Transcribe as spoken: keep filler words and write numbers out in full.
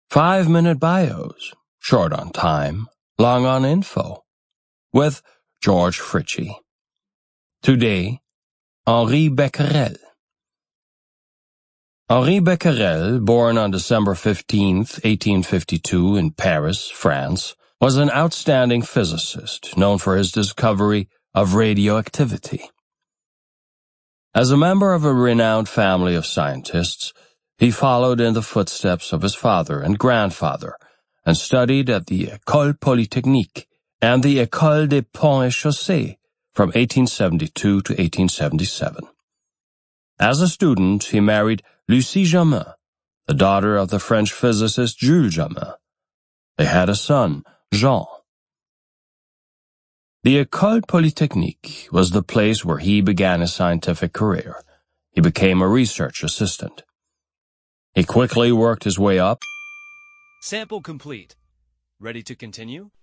Five-minute bios, short on time, long on info, with George Fritchie. Today, Henri Becquerel. Henri Becquerel, born on December fifteenth, eighteen fifty-two in Paris, France, was an outstanding physicist known for his discovery of radioactivity. As a member of a renowned family of scientists, he followed in the footsteps of his father and grandfather and studied at the École Polytechnique and the École des Ponts et Chaussées from eighteen seventy-two to eighteen seventy-seven. As a student, he married Lucie Jamin, the daughter of the French physicist Jules Jamin. They had a son, Jean. The École Polytechnique was the place where he began his scientific career. He became a research assistant. He quickly worked his way up. Sample complete. Ready to continue?